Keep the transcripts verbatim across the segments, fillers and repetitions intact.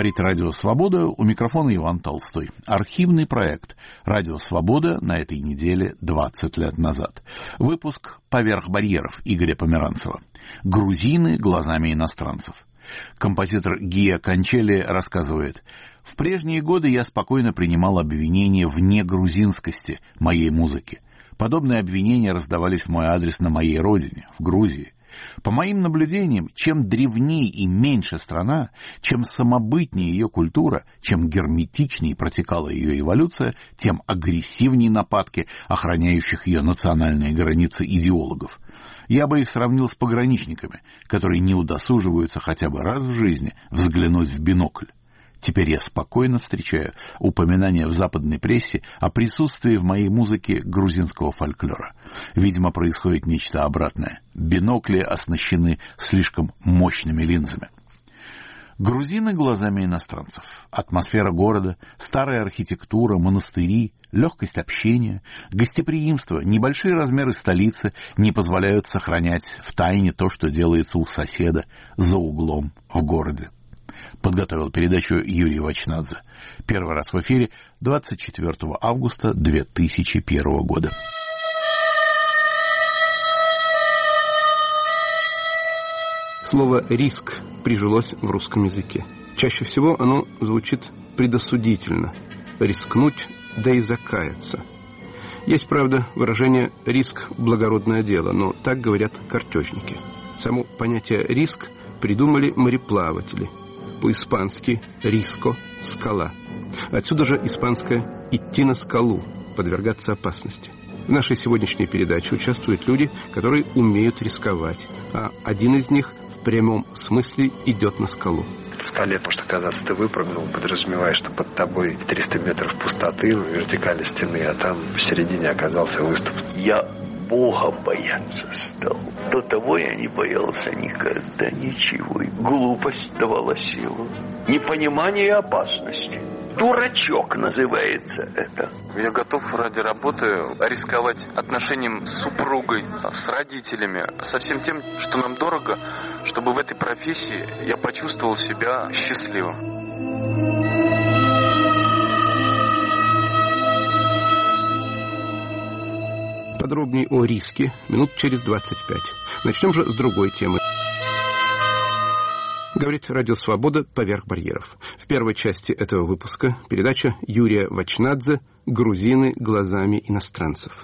смотреть «Радио Свобода». У микрофона Иван Толстой. Архивный проект «Радио Свобода» на этой неделе двадцать лет назад. Выпуск «Поверх барьеров» Игоря Померанцева. «Грузины глазами иностранцев». Композитор Гиа Кончели рассказывает: «В прежние годы я спокойно принимал обвинения в негрузинскости моей музыки. Подобные обвинения раздавались в мой адрес на моей родине, в Грузии. По моим наблюдениям, чем древнее и меньше страна, чем самобытнее ее культура, чем герметичнее протекала ее эволюция, тем агрессивнее нападки охраняющих ее национальные границы идеологов. Я бы их сравнил с пограничниками, которые не удосуживаются хотя бы раз в жизни взглянуть в бинокль. Теперь я спокойно встречаю упоминания в западной прессе о присутствии в моей музыке грузинского фольклора. Видимо, происходит нечто обратное. Бинокли оснащены слишком мощными линзами». Грузины глазами иностранцев. Атмосфера города, старая архитектура, монастыри, легкость общения, гостеприимство, небольшие размеры столицы не позволяют сохранять в тайне то, что делается у соседа за углом в городе. Подготовил передачу Юрий Вачнадзе. Первый раз в эфире двадцать четвёртого августа две тысячи первого года. Слово «риск» прижилось в русском языке. Чаще всего оно звучит предосудительно. Рискнуть, да и закаяться. Есть, правда, выражение «риск – благородное дело», но так говорят картежники. Само понятие «риск» придумали мореплаватели. По-испански «риско» – «скала». Отсюда же испанское «идти на скалу», подвергаться опасности. В нашей сегодняшней передаче участвуют люди, которые умеют рисковать, а один из них в прямом смысле идет на скалу. В скале, потому что когда ты выпрыгнул, подразумеваешь, что под тобой триста метров пустоты, вертикали стены, а там в середине оказался выступ. Я Бога бояться стал. До того я не боялся никогда ничего. И глупость давала силу. Непонимание опасности. Дурачок называется это. Я готов ради работы рисковать отношением с супругой, с родителями, со всем тем, что нам дорого, чтобы в этой профессии я почувствовал себя счастливым. Подробнее о риске минут через двадцать пять. Начнем же с другой темы. Говорит «Радио Свобода. Поверх барьеров». В первой части этого выпуска передача Юрия Вачнадзе «Грузины глазами иностранцев».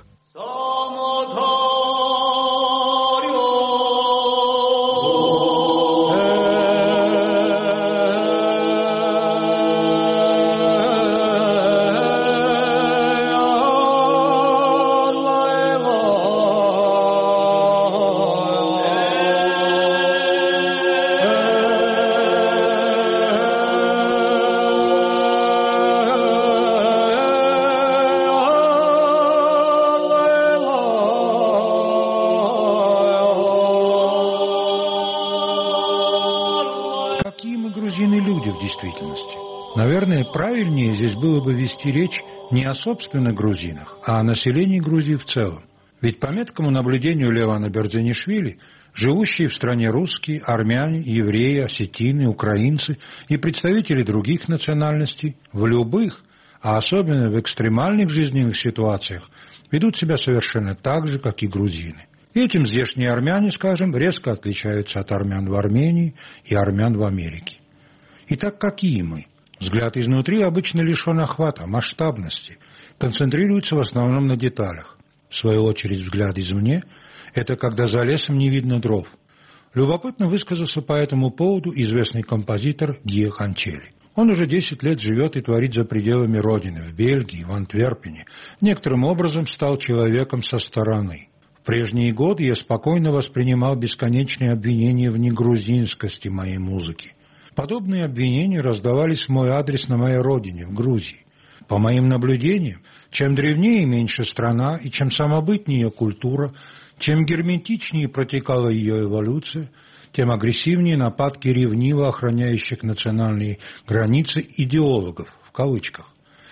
Наверное, правильнее здесь было бы вести речь не о собственных грузинах, а о населении Грузии в целом. Ведь по меткому наблюдению Левана Бердзинишвили, живущие в стране русские, армяне, евреи, осетины, украинцы и представители других национальностей в любых, а особенно в экстремальных жизненных ситуациях, ведут себя совершенно так же, как и грузины. И этим здешние армяне, скажем, резко отличаются от армян в Армении и армян в Америке. Итак, какие мы? Взгляд изнутри обычно лишен охвата, масштабности, концентрируется в основном на деталях. В свою очередь, взгляд извне – это когда за лесом не видно дров. Любопытно высказался по этому поводу известный композитор Гиа Кончели. Он уже десять лет живет и творит за пределами родины, в Бельгии, в Антверпене. Некоторым образом стал человеком со стороны. В прежние годы я спокойно воспринимал бесконечные обвинения в негрузинскости моей музыки. Подобные обвинения раздавались в мой адрес на моей родине, в Грузии. По моим наблюдениям, чем древнее и меньше страна, и чем самобытнее ее культура, чем герметичнее протекала ее эволюция, тем агрессивнее нападки ревниво охраняющих национальные границы идеологов, в кавычках.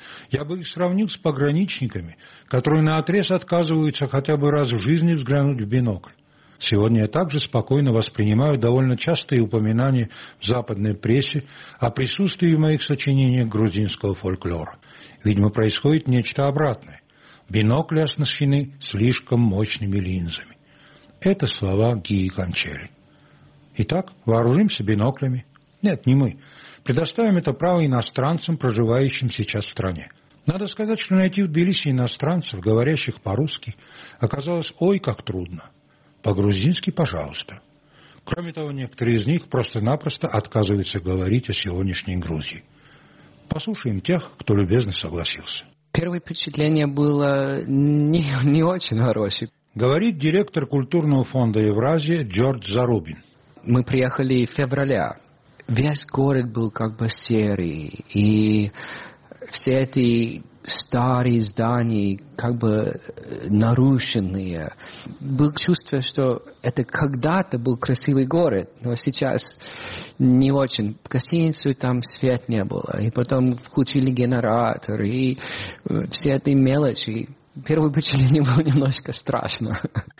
Я бы их сравнил с пограничниками, которые наотрез отказываются хотя бы раз в жизни взглянуть в бинокль. Сегодня я также спокойно воспринимаю довольно частые упоминания в западной прессе о присутствии в моих сочинениях грузинского фольклора. Видимо, происходит нечто обратное. Бинокли оснащены слишком мощными линзами. Это слова Гии Кончели. Итак, вооружимся биноклями. Нет, не мы. Предоставим это право иностранцам, проживающим сейчас в стране. Надо сказать, что найти в Тбилиси иностранцев, говорящих по-русски, оказалось ой как трудно. По-грузински, пожалуйста. Кроме того, некоторые из них просто-напросто отказываются говорить о сегодняшней Грузии. Послушаем тех, кто любезно согласился. Первое впечатление было не, не очень хорошее. Говорит директор культурного фонда Евразия Джордж Зарубин. Мы приехали в феврале. Весь город был как бы серый, и все эти старые здания как бы нарушенные. Было чувство, что это когда-то был красивый город, но сейчас не очень. В гостинице там свет не было, и потом включили генератор, и все эти мелочи. Первое впечатление было немножко страшно.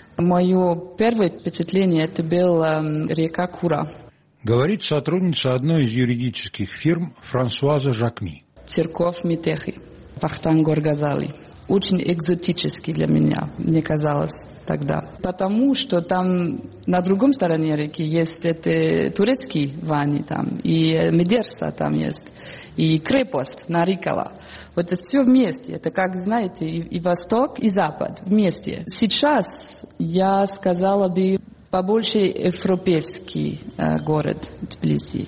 Мое первое впечатление это была река Кура. Говорит сотрудница одной из юридических фирм Франсуаза Жакми. Церковь Митехи, Вахтанг Горгазали. Очень экзотический для меня, мне казалось тогда. Потому что там на другом стороне реки есть это турецкий вани там, и Медерса там есть, и крепость Нарикала. Вот это все вместе. Это, как знаете, и, и Восток, и Запад вместе. Сейчас я сказала бы побольше европейский э, город Тбилиси.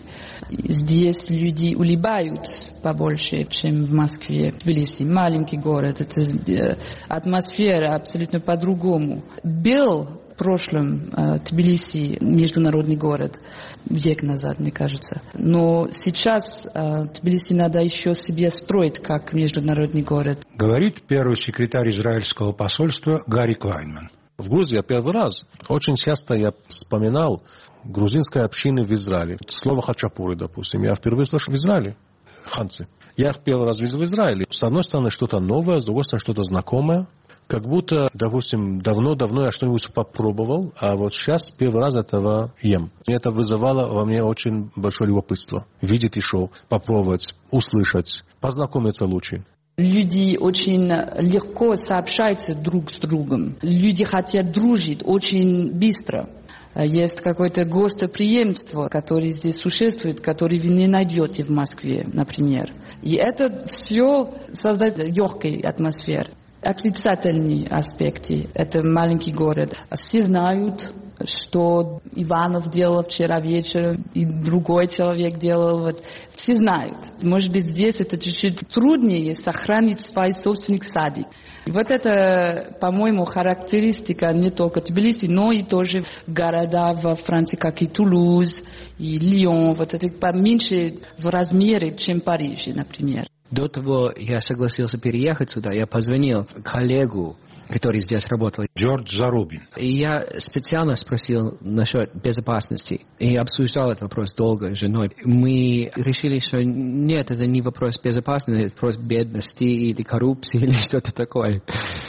Здесь люди улыбаются побольше, чем в Москве. Тбилиси маленький город, это э, атмосфера абсолютно по-другому. Был в прошлом э, Тбилиси международный город, век назад, мне кажется. Но сейчас э, Тбилиси надо еще себе строить как международный город. Говорит первый секретарь израильского посольства Гарри Клайнман. В Грузии я первый раз. Очень часто я вспоминал грузинской общины в Израиле. Слово хачапуры, допустим. Я впервые слышал в Израиле. Ханцы. Я их первый раз видел в Израиле. С одной стороны что-то новое, с другой стороны что-то знакомое. Как будто, допустим, давно-давно я что-нибудь попробовал, а вот сейчас первый раз этого ем. И это вызывало во мне очень большое любопытство. Видеть еще, попробовать, услышать, познакомиться лучше. Люди очень легко сообщаются друг с другом. Люди хотят дружить очень быстро. Есть какое-то гостеприимство, которое здесь существует, которое вы не найдете в Москве, например. И это все создает легкую атмосферу. Отрицательные аспекты. Это маленький город. Все знают, что Иванов делал вчера вечером, и другой человек делал. Вот. Все знают. Может быть, здесь это чуть-чуть труднее сохранить свой собственный садик. И вот это, по-моему, характеристика не только Тбилиси, но и тоже города во Франции, как и Тулуз, и Лион. Вот это поменьше в размере, чем Париж, например. До того я согласился переехать сюда, я позвонил коллегу, который здесь работал. Джордж Зарубин. И я специально спросил насчет безопасности. И обсуждал этот вопрос долго с женой. Мы решили, что нет, это не вопрос безопасности, это вопрос бедности или коррупции или что-то такое.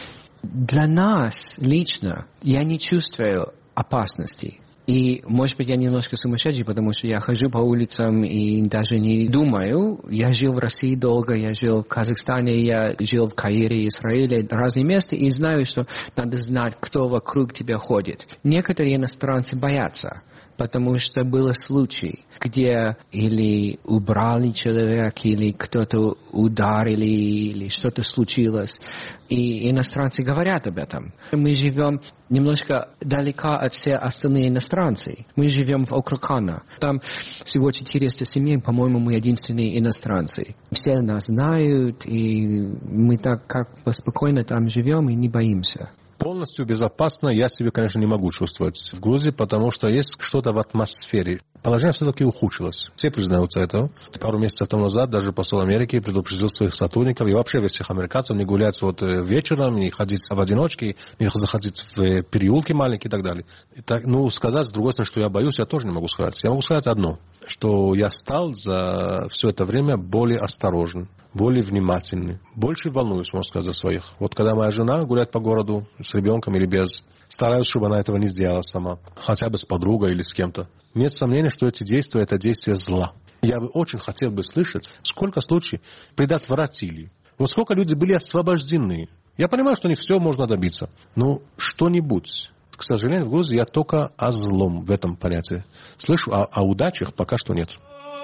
Для нас лично я не чувствую опасности. И, может быть, я немножко сумасшедший, потому что я хожу по улицам и даже не думаю. Я жил в России долго, я жил в Казахстане, я жил в Каире, Израиле, разные места, и знаю, что надо знать, кто вокруг тебя ходит. Некоторые иностранцы боятся, потому что был случай, где или убрали человека, или кто-то ударили, или что-то случилось. И иностранцы говорят об этом. Мы живем немножко далеко от всех остальных иностранцев. Мы живем в Окрокана. Там всего четыреста семей, по-моему, мы единственные иностранцы. Все нас знают, и мы так как бы спокойно там живем и не боимся. Полностью безопасно я себя, конечно, не могу чувствовать в Грузии, потому что есть что-то в атмосфере. положение все-таки ухудшилось. Все признаются этого. Пару месяцев тому назад даже посол Америки предупредил своих сотрудников и вообще всех американцев не гулять вот вечером, не ходить в одиночке, не заходить в переулки маленькие и так далее. И так, ну, сказать, с другой стороны, что я боюсь, я тоже не могу сказать. Я могу сказать одно, что я стал за все это время более осторожен, более внимательный, больше волнуюсь, можно сказать, за своих. Вот когда моя жена гуляет по городу с ребенком или без, стараюсь, чтобы она этого не сделала сама, хотя бы с подругой или с кем-то. Нет сомнения, что эти действия – это действия зла. Я бы очень хотел бы слышать, сколько случаев предотвратили, вот сколько люди были освобождены. Я понимаю, что не все можно добиться, но что-нибудь. К сожалению, в Грузии я только о злом в этом понятии слышу, а о удачах пока что нет.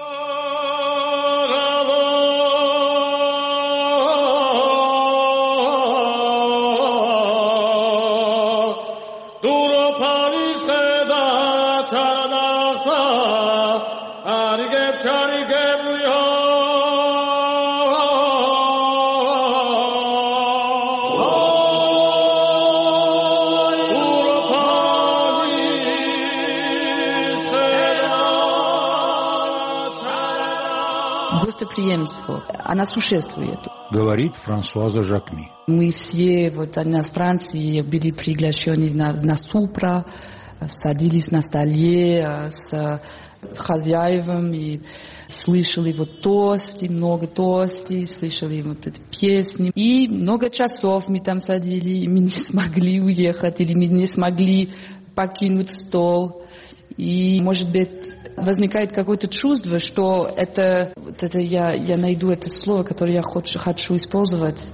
Гостеприимство, она существует. Говорит Франсуаза Жакми. Мы все, вот они из Франции, были приглашены на, на супра, садились на столе с хозяевами, слышали вот тосты, много тостей, слышали вот эти песни. И много часов мы там садили, и мы не смогли уехать, или мы не смогли покинуть стол. И, может быть, возникает какое-то чувство, что это, вот это я, я найду это слово, которое я хочу, хочу использовать,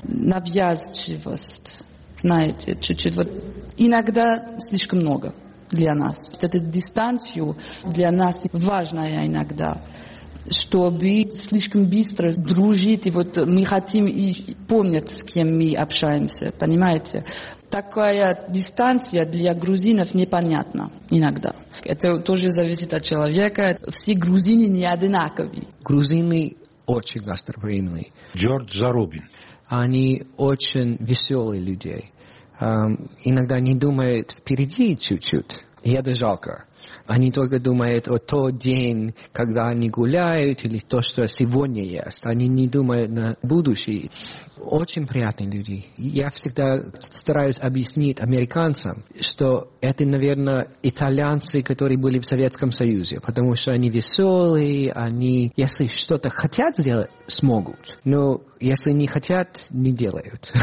навязчивость, знаете, чуть-чуть. Вот иногда слишком много для нас. Вот эта дистанция для нас важная иногда, чтобы слишком быстро дружить, и вот мы хотим и помнить, с кем мы общаемся, понимаете? Такая дистанция для грузинов непонятна иногда. Это тоже зависит от человека. Все грузины не одинаковые. Грузины очень гостеприимные. Джордж Зарубин. Они очень веселые люди. Um, иногда не думают впереди чуть-чуть. И это жалко. Они только думают о тот день, когда они гуляют, или то, что сегодня есть. Они не думают на будущее. Очень приятные люди. Я всегда стараюсь объяснить американцам, что это, наверное, итальянцы, которые были в Советском Союзе, потому что они веселые, они, если что-то хотят сделать, смогут. Но если не хотят, не делают.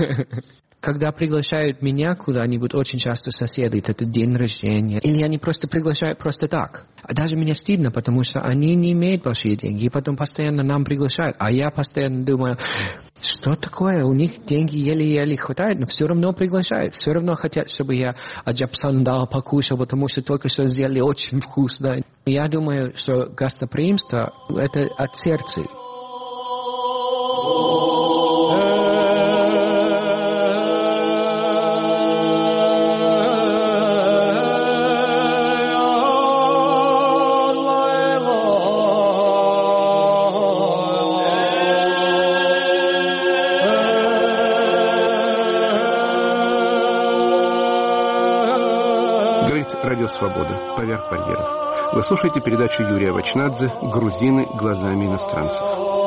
Когда приглашают меня куда-нибудь, очень часто соседи, это день рождения, или они просто приглашают просто так. А даже мне стыдно, потому что они не имеют большие деньги, и потом постоянно нам приглашают. А я постоянно думаю, что такое, у них деньги еле-еле хватает, но все равно приглашают, все равно хотят, чтобы я аджапсандал покушал, потому что только что сделали очень вкусно. Я думаю, что гостеприимство – это от сердца. Радио «Свобода». Поверх барьеров. Вы слушаете передачу Юрия Вачнадзе «Грузины глазами иностранцев».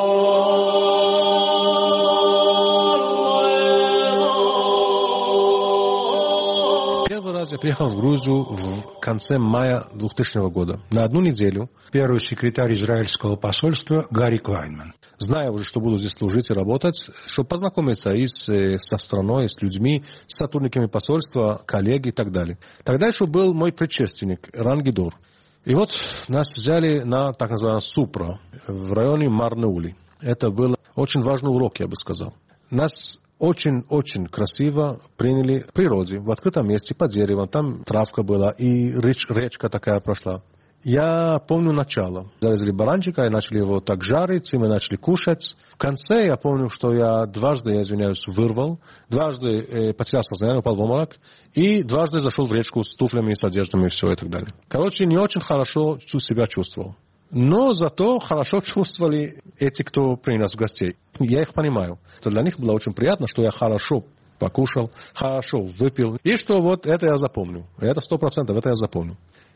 Первый раз я приехал в Грузию в конце мая двухтысячного года. На одну неделю. Первый секретарь израильского посольства Гарри Клайнман. Зная уже, что буду здесь служить и работать, чтобы познакомиться и с, со страной, и с людьми, с сотрудниками посольства, коллеги и так далее. Тогда еще был мой предшественник Ран Гидор. И вот нас взяли на так называемый Супра в районе Марнеули. Это был очень важный урок, я бы сказал. Нас очень-очень красиво приняли в природе, в открытом месте, под деревом. Там травка была, и реч, речка такая прошла. Я помню начало. Зарезали баранчика и начали его так жарить, и мы начали кушать. В конце я помню, что я дважды, я извиняюсь, вырвал, дважды э, потерял сознание, упал в обморок, и дважды зашел в речку с туфлями, с одеждами и все и так далее. Короче, не очень хорошо себя чувствовал. Но зато хорошо чувствовали эти, кто принес в гостей. Я их понимаю. Это для них было очень приятно, что я хорошо покушал, хорошо выпил. И что вот это я запомню. Это сто процентов, это я запомню.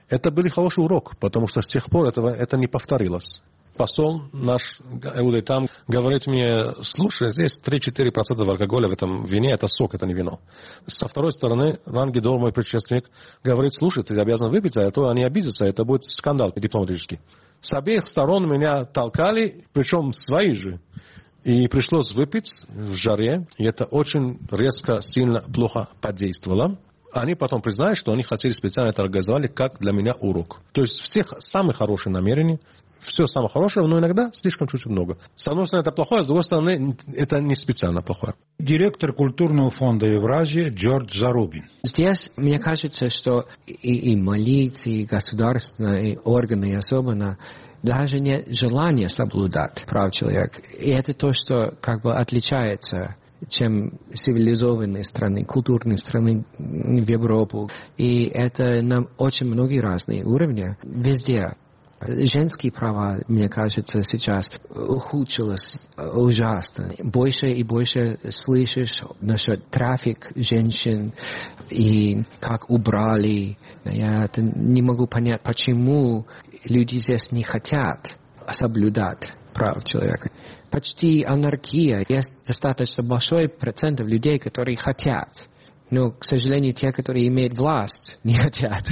Это был хороший урок, потому что с тех пор этого, это не повторилось. Посол наш Иудей там говорит мне, слушай, здесь три-четыре процента алкоголя в этом вине, это сок, это не вино. Со второй стороны, Рангидор, мой предшественник, говорит, слушай, ты обязан выпить, а то они обидятся, это будет скандал дипломатический. С обеих сторон меня толкали, причем свои же. И пришлось выпить в жаре, и это очень резко, сильно, плохо подействовало. Они потом признают, что они хотели специально это организовали, как для меня урок. То есть всех самых хороших намерений, все самое хорошее, но иногда слишком чуть-чуть много. С одной стороны, это плохое, с другой стороны, это не специально плохое. Директор культурного фонда Евразия Джордж Зарубин. Здесь, мне кажется, что и, и милиция, и государственные органы, и особенно, даже нет желания соблюдать прав человека. И это то, что как бы отличается, чем цивилизованные страны, культурные страны в Европу. И это на очень многие разные уровни, везде. Женские права, мне кажется, сейчас ухудшилось ужасно. Больше и больше слышишь насчет трафика женщин и как убрали. Я это не могу понять, почему люди здесь не хотят соблюдать права человека. Почти анархия. Есть достаточно большой процент людей, которые хотят. Но, к сожалению, те, которые имеют власть, не хотят.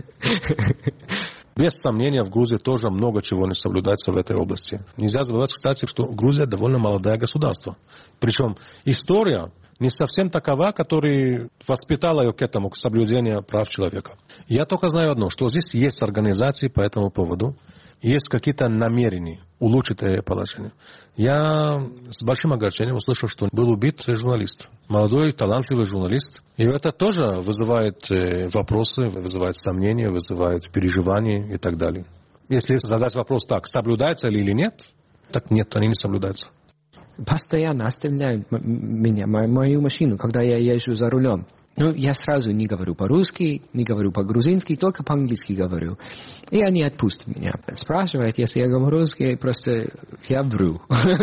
Без сомнения, в Грузии тоже много чего не соблюдается в этой области. Нельзя забывать, кстати, что Грузия довольно молодое государство. Причем история не совсем такова, которая воспитала ее к этому, к соблюдению прав человека. Я только знаю одно, что здесь есть организации по этому поводу, есть какие-то намерения улучшить это положение. Я с большим огорчением услышал, что был убит журналист. Молодой, талантливый журналист. И это тоже вызывает вопросы, вызывает сомнения, вызывает переживания и так далее. Если задать вопрос так, соблюдается ли или нет, так нет, они не соблюдаются. Постоянно оставляют меня, мою машину, когда я езжу за рулем. Ну, я сразу не говорю по-русски, не говорю по-грузински, только по-английски говорю. И они отпустят меня. Спрашивают, если я говорю русский, просто я вру.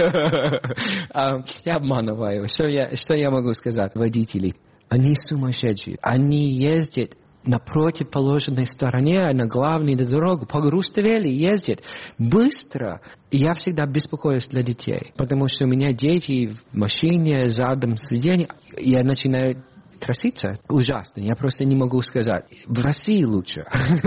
Я обманываю. Что я могу сказать? Водители, они сумасшедшие. Они ездят на противоположной стороне, на главную дорогу, по Грустовели ездят быстро. Я всегда беспокоюсь для детей, потому что у меня дети в машине, задом сиденье, я начинаю тряситься. Ужасно. Я просто не могу сказать. В России лучше.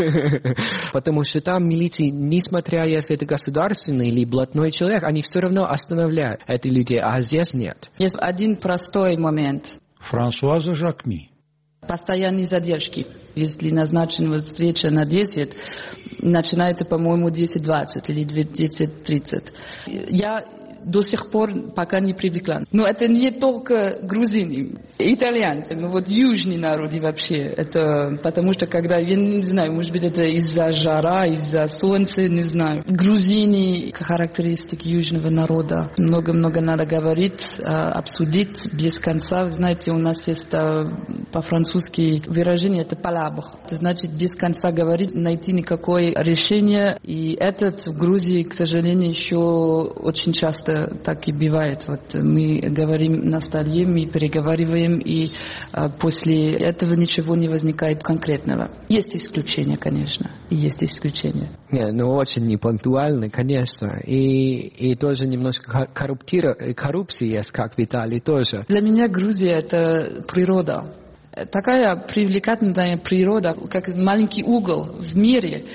Потому что там милиция, несмотря если это государственный или блатной человек, они все равно останавливают этих людей, а здесь нет. Есть один простой момент. Франсуаза Жакми. Постоянные задержки. Если назначена встреча на десять, начинается, по-моему, десять двадцать или десять тридцать. Я до сих пор пока не привыкла. Но это не только грузины, итальянцы, но вот южные народы вообще. Это потому что когда, я не знаю, может быть это из-за жара, из-за солнца, не знаю. Грузины, характеристики южного народа. Много-много надо говорить, обсудить без конца. Вы знаете, у нас есть по-французски выражение, это палабр. Это значит без конца говорить, найти никакое решение. И этот в Грузии, к сожалению, еще очень часто так и бывает. Вот мы говорим на столе, мы переговариваем, и а, после этого ничего не возникает конкретного. Есть исключения, конечно, и есть исключения. Не, ну очень непунктуально, конечно, и, и тоже немножко коррупции есть, как в Италии тоже. Для меня Грузия — это природа. Такая привлекательная природа, как маленький угол в мире,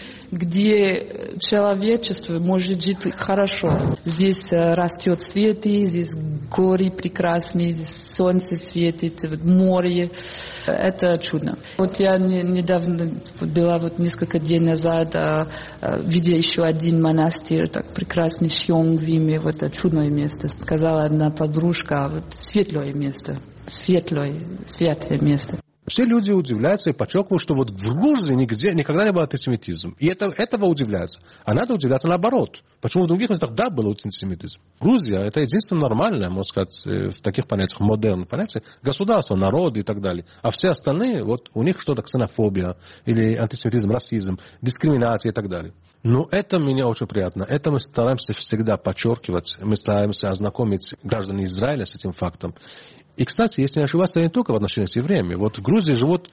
где человечество может жить хорошо. Здесь растет цвет, здесь горы прекрасные, здесь солнце светит, море. Это чудно. Вот я не, недавно была, вот несколько дней назад, а, а, видя еще один монастырь, так прекрасный Сьонгвиме, вот это чудное место. Сказала одна подружка, вот светлое место. Светлое, светлое место. Все люди удивляются и подчеркивают, что вот в Грузии нигде, никогда не был антисемитизм. И это, этого удивляются. А надо удивляться наоборот. Почему в других местах да, был антисемитизм? Грузия — это единственное нормальное, можно сказать, в таких понятиях, модерных понятиях, государство, народ и так далее. А все остальные, вот у них что-то ксенофобия, или антисемитизм, расизм, дискриминация и так далее. Ну, это мне очень приятно. Это мы стараемся всегда подчеркивать. Мы стараемся ознакомить граждан Израиля с этим фактом. И, кстати, если не ошибаться, не только в отношении с евреями. Вот в Грузии живут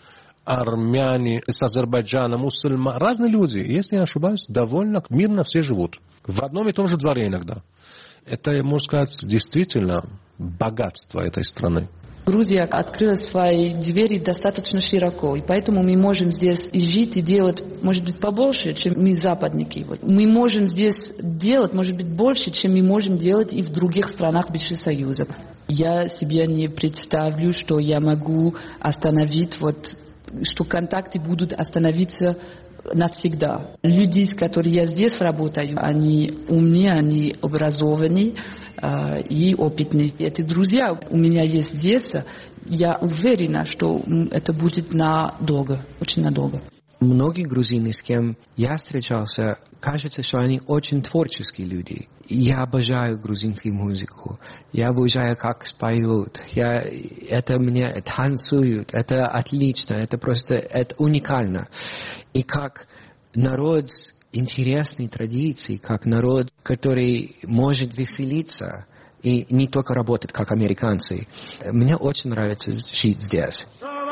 армяне, с Азербайджана, мусульмане, разные люди. Если я не ошибаюсь, довольно мирно все живут. В одном и том же дворе иногда. Это, можно сказать, действительно богатство этой страны. Грузия открыла свои двери достаточно широко, и поэтому мы можем здесь и жить, и делать, может быть, побольше, чем мы западники. Мы можем здесь делать, может быть, больше, чем мы можем делать и в других странах бывшего Союза. Я себе не представлю, что я могу остановить, вот, что контакты будут остановиться навсегда. Люди, с которыми я здесь работаю, они умные, они образованные э, и опытные. Эти друзья у меня есть здесь. Я уверена, что это будет надолго, очень надолго. Многие грузины, с кем я встречался, кажется, что они очень творческие люди. Я обожаю грузинскую музыку. Я обожаю, как споют. Я, это мне танцуют. Это отлично. Это просто это уникально. И как народ с интересной традицией, как народ, который может веселиться и не только работать, как американцы. Мне очень нравится жить здесь.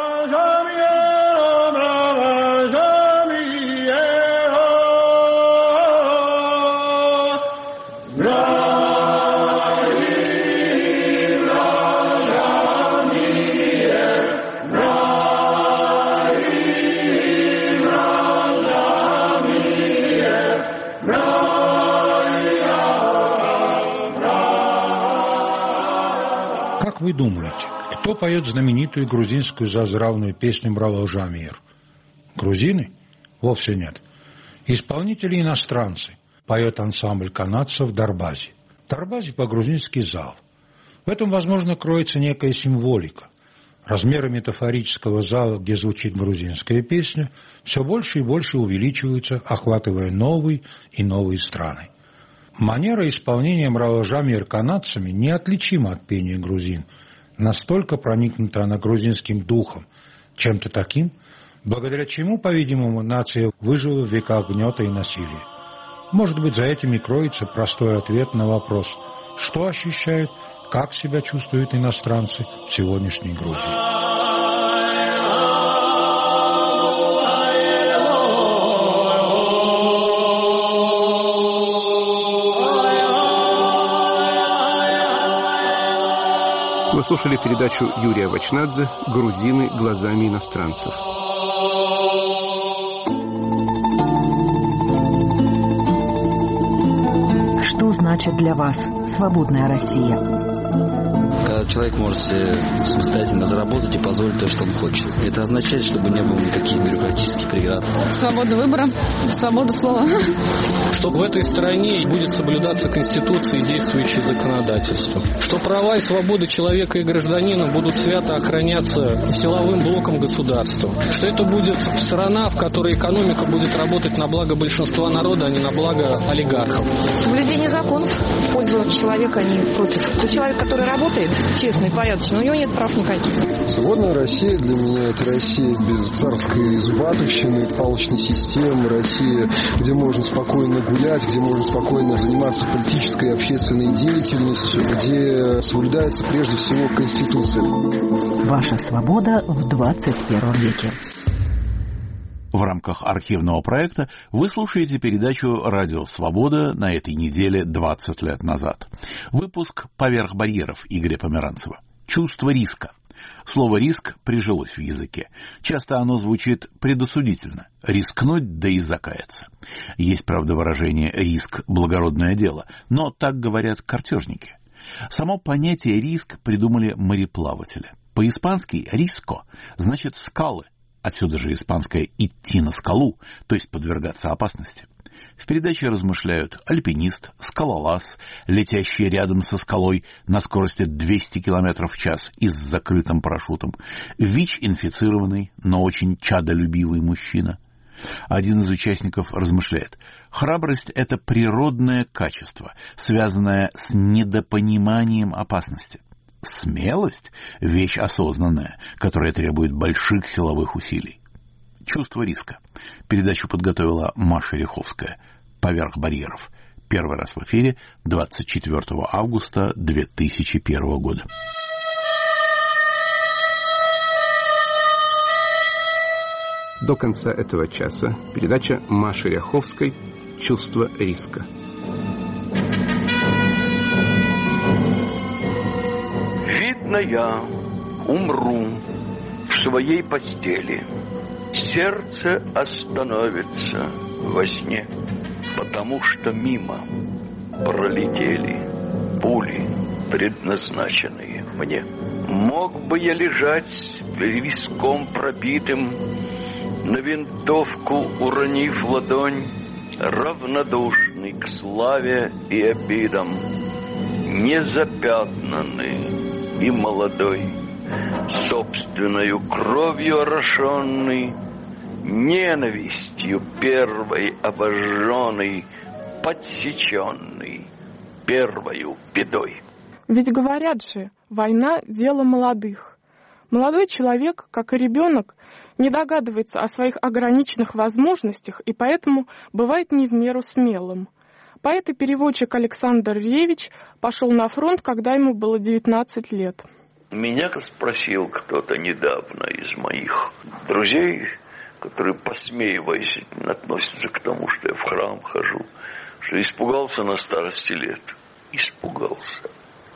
Как вы думаете, кто поет знаменитую грузинскую заздравную песню «Бравл Жамир»? Грузины? Вовсе нет. Исполнители иностранцы. Поет ансамбль канадцев «Дарбази». «Дарбази» по-грузински «зал». В этом, возможно, кроется некая символика. Размеры метафорического зала, где звучит грузинская песня, все больше и больше увеличиваются, охватывая новые и новые страны. Манера исполнения «Бравл Жамир» канадцами неотличима от пения грузин. Настолько проникнута она грузинским духом, чем-то таким, благодаря чему, по-видимому, нация выжила в веках гнета и насилия. Может быть, за этим и кроется простой ответ на вопрос, что ощущают, как себя чувствуют иностранцы в сегодняшней Грузии. Вы слушали передачу Юрия Вачнадзе «Грузины глазами иностранцев». Что значит для вас свободная Россия? Когда человек может себе самостоятельно заработать и позволить то, что он хочет. Это означает, чтобы не было никаких бюрократических преград. Свобода выбора, свобода слова. Что в этой стране будет соблюдаться Конституция и действующее законодательство. Что права и свободы человека и гражданина будут свято охраняться силовым блоком государства. Что это будет страна, в которой экономика будет работать на благо большинства народа, а не на благо олигархов. Соблюдение законов в пользу человека, а не против. То человек, который работает, честный, порядочный, у него нет прав никаких. Свободная Россия для меня — это Россия без царской зубатовщины, палочной системы, Россия, где можно спокойно гулять, где можно спокойно заниматься политической и общественной деятельностью, где соблюдается прежде всего Конституция. Ваша свобода в двадцать первом веке. В рамках архивного проекта вы слушаете передачу «Радио Свобода» на этой неделе двадцать лет назад. Выпуск «Поверх барьеров» Игоря Померанцева. Чувство риска. Слово «риск» прижилось в языке. Часто оно звучит предосудительно. Рискнуть, да и закаяться. Есть, правда, выражение «риск – благородное дело», но так говорят картежники. Само понятие «риск» придумали мореплаватели. По-испански «риско» значит «скалы». Отсюда же испанское «идти на скалу», то есть подвергаться опасности. В передаче размышляют альпинист, скалолаз, летящий рядом со скалой на скорости двести километров в час и с закрытым парашютом, ВИЧ-инфицированный, но очень чадолюбивый мужчина. Один из участников размышляет: храбрость – это природное качество, связанное с недопониманием опасности. Смелость – вещь осознанная, которая требует больших силовых усилий. Чувство риска. Передачу подготовила Маша Ряховская. «Поверх барьеров». Первый раз в эфире двадцать четвёртого августа две тысячи первого года. До конца этого часа передача Маши Ряховской «Чувство риска». Видно, я умру в своей постели. Сердце остановится во сне, потому что мимо пролетели пули, предназначенные мне. Мог бы я лежать виском пробитым, на винтовку уронив ладонь, равнодушный к славе и обидам, незапятнанный и молодой, собственною кровью орошенный, ненавистью первой обожженный, подсеченный первою бедой. Ведь говорят же, война — дело молодых. Молодой человек, как и ребенок, не догадывается о своих ограниченных возможностях и поэтому бывает не в меру смелым. Поэт и переводчик Александр Ревич пошел на фронт, когда ему было девятнадцать лет. Меня спросил кто-то недавно из моих друзей, которые, посмеиваясь, относятся к тому, что я в храм хожу, что испугался на старости лет. Испугался.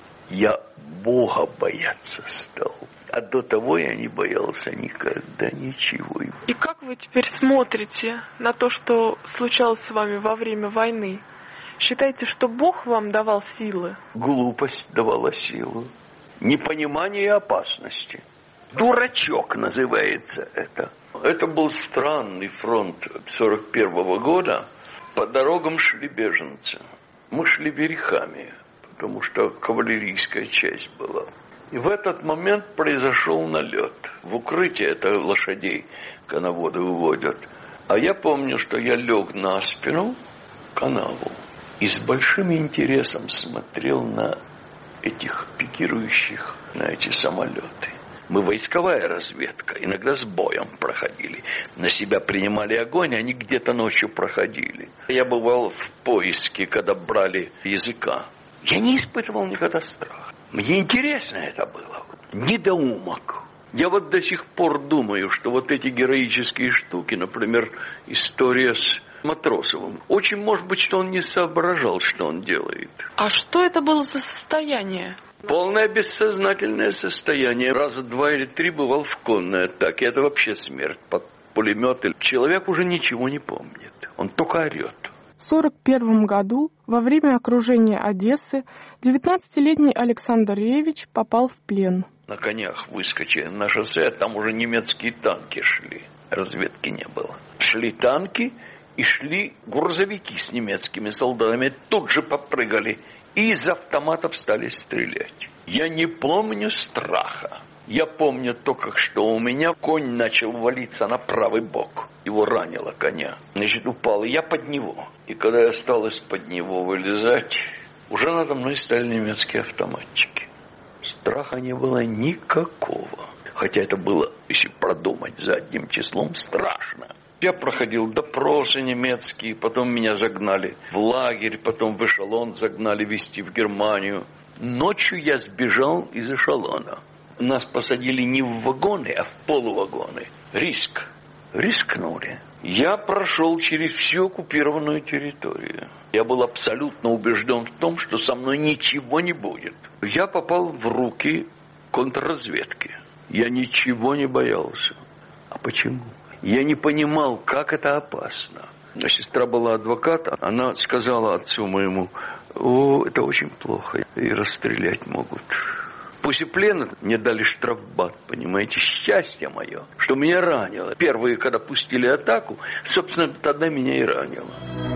Я Бога бояться стал. А до того я не боялся никогда ничего. И как вы теперь смотрите на то, что случалось с вами во время войны? Считаете, что Бог вам давал силы? Глупость давала силу. Непонимание опасности. Дурачок называется это. Это был странный фронт сорок первого года. По дорогам шли беженцы. Мы шли верхами, потому что кавалерийская часть была. И в этот момент произошел налет. В укрытие это лошадей коноводы уводят. А я помню, что я лег на спину канаву и с большим интересом смотрел на этих пикирующих, на эти самолеты. Мы войсковая разведка, иногда с боем проходили. На себя принимали огонь, они где-то ночью проходили. Я бывал в поиске, когда брали языка. Я не испытывал никогда страха. Мне интересно это было. Недоумок. Я вот до сих пор думаю, что вот эти героические штуки, например, история с Матросовым, очень может быть, что он не соображал, что он делает. А что это было за состояние? Полное бессознательное состояние. Раза два или три бывал в конной атаке. Это вообще смерть под пулеметы. Человек уже ничего не помнит. Он только орет. В сорок первом году, во время окружения Одессы, девятнадцатилетний Александр Ревич попал в плен. На конях выскочили на шоссе, а там уже немецкие танки шли. Разведки не было. Шли танки и шли грузовики с немецкими солдатами. Тут же попрыгали и из автоматов стали стрелять. Я не помню страха. Я помню только, что у меня конь начал валиться на правый бок. Его ранило коня. Значит, упал, и я под него. И когда я стал из-под него вылезать, уже надо мной стали немецкие автоматчики. Страха не было никакого. Хотя это было, если продумать задним числом, страшно. Я проходил допросы немецкие, потом меня загнали в лагерь, потом в эшелон загнали везти в Германию. Ночью я сбежал из эшелона. Нас посадили не в вагоны, а в полувагоны. Риск. Рискнули. Я прошел через всю оккупированную территорию. Я был абсолютно убежден в том, что со мной ничего не будет. Я попал в руки контрразведки. Я ничего не боялся. А почему? Я не понимал, как это опасно. Сестра была адвокат, она сказала отцу моему: о, это очень плохо, и расстрелять могут. После плена мне дали штрафбат, понимаете, счастье мое, что меня ранило. Первые, когда пустили атаку, собственно, тогда меня и ранило.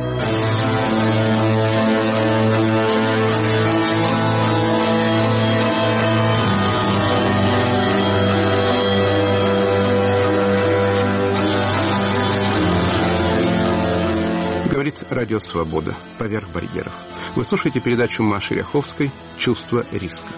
Говорит Радио Свобода. Поверх барьеров. Вы слушаете передачу Маши Ряховской «Чувство риска».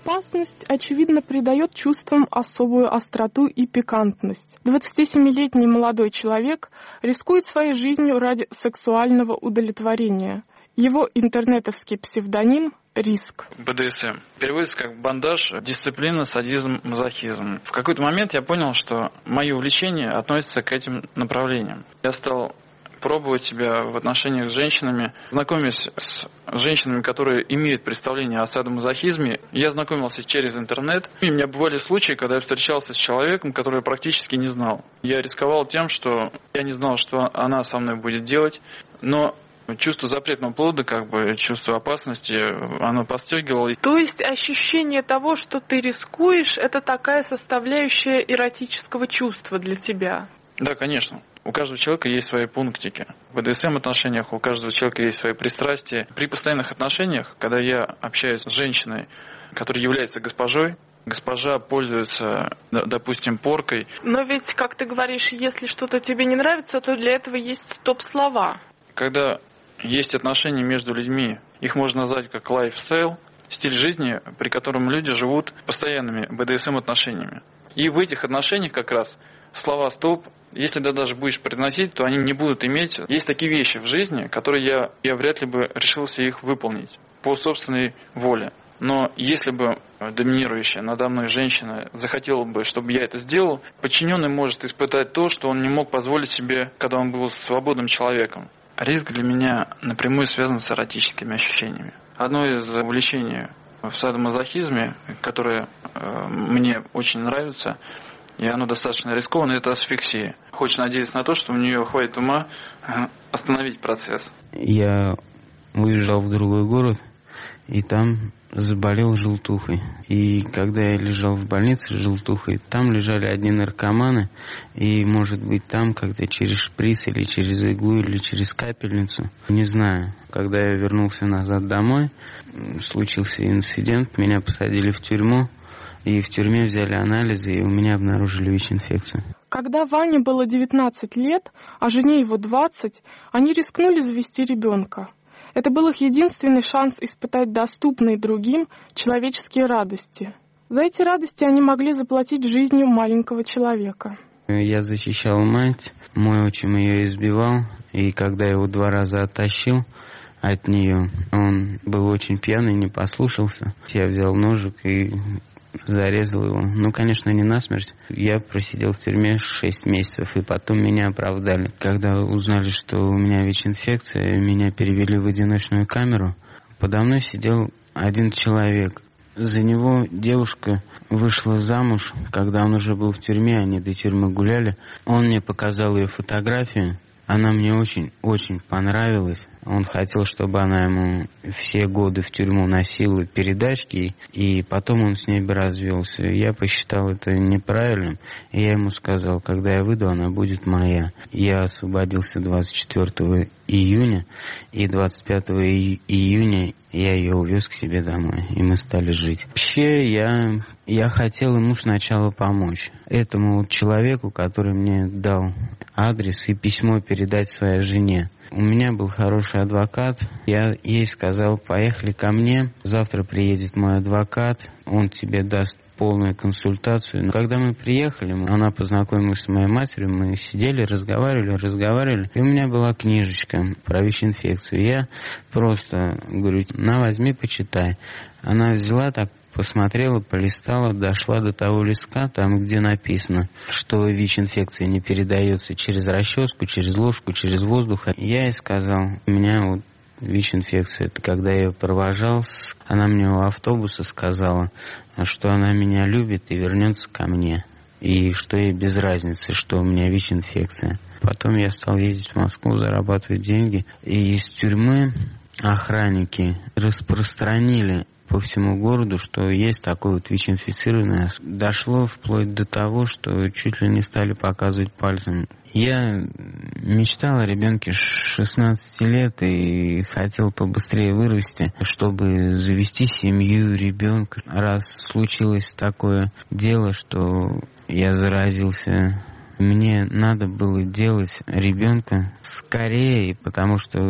Опасность, очевидно, придает чувствам особую остроту и пикантность. двадцатисемилетний молодой человек рискует своей жизнью ради сексуального удовлетворения. Его интернетовский псевдоним — Риск. бэ дэ эс эм переводится как бандаж, дисциплина, садизм, мазохизм. В какой-то момент я понял, что мое увлечение относится к этим направлениям. Я стал пробовать себя в отношениях с женщинами, знакомясь с женщинами, которые имеют представление о садомазохизме. Я знакомился через интернет. И у меня бывали случаи, когда я встречался с человеком, который я практически не знал. Я рисковал тем, что я не знал, что она со мной будет делать, но чувство запретного плода, как бы чувство опасности, оно подстегивало. То есть ощущение того, что ты рискуешь, это такая составляющая эротического чувства для тебя? Да, конечно. У каждого человека есть свои пунктики. В бэ дэ эс эм отношениях у каждого человека есть свои пристрастия. При постоянных отношениях, когда я общаюсь с женщиной, которая является госпожой, госпожа пользуется, допустим, поркой. Но ведь, как ты говоришь, если что-то тебе не нравится, то для этого есть стоп-слова. Когда есть отношения между людьми, их можно назвать как лайфстайл, стиль жизни, при котором люди живут постоянными бэ дэ эс эм отношениями. И в этих отношениях как раз слова «стоп», если ты даже будешь произносить, то они не будут иметь. Есть такие вещи в жизни, которые я, я вряд ли бы решился их выполнить по собственной воле. Но если бы доминирующая надо мной женщина захотела бы, чтобы я это сделал, подчиненный может испытать то, что он не мог позволить себе, когда он был свободным человеком. Риск для меня напрямую связан с эротическими ощущениями. Одно из увлечений в садомазохизме, которое э, мне очень нравится, и оно достаточно рискованно, это асфиксия. Хочешь надеяться на то, что у нее хватит ума остановить процесс. Я уезжал в другой город, и там заболел желтухой. И когда я лежал в больнице с желтухой, там лежали одни наркоманы, и, может быть, там как-то через шприц или через иглу или через капельницу, не знаю. Когда я вернулся назад домой, случился инцидент, меня посадили в тюрьму, и в тюрьме взяли анализы, и у меня обнаружили ВИЧ-инфекцию. Когда Ване было девятнадцать лет, а жене его двадцать, они рискнули завести ребенка. Это был их единственный шанс испытать доступные другим человеческие радости. За эти радости они могли заплатить жизнью маленького человека. Я защищал мать, мой отчим ее избивал, и когда я его два раза оттащил от нее, он был очень пьяный, не послушался. Я взял ножик и зарезал его. Ну, конечно, не насмерть. Я просидел в тюрьме шесть месяцев, и потом меня оправдали. Когда узнали, что у меня ВИЧ-инфекция, меня перевели в одиночную камеру. Подо мной сидел один человек. За него девушка вышла замуж, когда он уже был в тюрьме, они до тюрьмы гуляли. Он мне показал ее фотографию. Она мне очень-очень понравилась. Он хотел, чтобы она ему все годы в тюрьму носила передачки, и потом он с ней бы развелся. Я посчитал это неправильным, и я ему сказал, когда я выйду, она будет моя. Я освободился двадцать четвёртого июня, и двадцать пятого июня я ее увез к себе домой, и мы стали жить. Вообще, я, я хотел ему сначала помочь. Этому человеку, который мне дал адрес и письмо передать своей жене. У меня был хороший адвокат. Я ей сказал, поехали ко мне. Завтра приедет мой адвокат. Он тебе даст полную консультацию. Но когда мы приехали, она познакомилась с моей матерью. Мы сидели, разговаривали, разговаривали. И у меня была книжечка про ВИЧ-инфекцию. Я просто говорю, на, возьми, почитай. Она взяла так, посмотрела, полистала, дошла до того листка, там, где написано, что ВИЧ-инфекция не передается через расческу, через ложку, через воздух. Я ей сказал, у меня вот ВИЧ-инфекция. Это когда я ее провожал, она мне у автобуса сказала, что она меня любит и вернется ко мне. И что ей без разницы, что у меня ВИЧ-инфекция. Потом я стал ездить в Москву, зарабатывать деньги. И из тюрьмы охранники распространили по всему городу, что есть такой вот ВИЧ-инфицированный. Дошло вплоть до того, что чуть ли не стали показывать пальцем. Я мечтал о ребенке шестнадцати лет и хотел побыстрее вырасти, чтобы завести семью, ребенка. Раз случилось такое дело, что я заразился, мне надо было делать ребенка скорее, потому что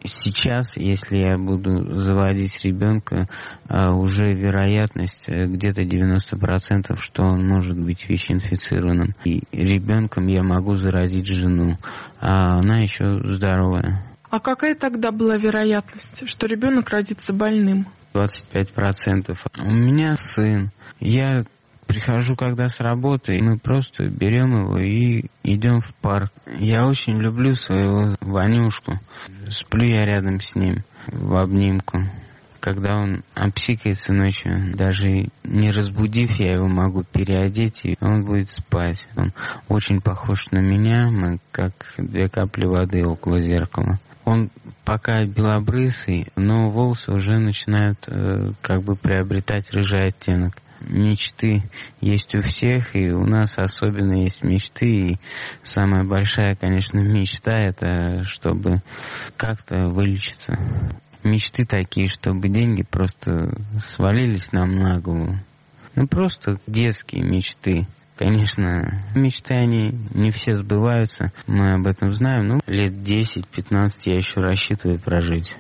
сейчас, если я буду заводить ребенка, уже вероятность где-то девяносто процентов, что он может быть ВИЧ-инфицированным. И ребенком я могу заразить жену, а она еще здоровая. А какая тогда была вероятность, что ребенок родится больным? двадцать пять процентов. У меня сын. Я прихожу когда с работы, мы просто берем его и идем в парк. Я очень люблю своего Ванюшку. Сплю я рядом с ним в обнимку. Когда он обсикается ночью, даже не разбудив, я его могу переодеть, и он будет спать. Он очень похож на меня, мы как две капли воды около зеркала. Он пока белобрысый, но волосы уже начинают э, как бы приобретать рыжий оттенок. Мечты есть у всех, и у нас особенно есть мечты. И самая большая, конечно, мечта — это чтобы как-то вылечиться. Мечты такие, чтобы деньги просто свалились нам на голову. Ну, просто детские мечты. Конечно, мечты, они не все сбываются, мы об этом знаем. Ну, лет десять-пятнадцать я еще рассчитываю прожить.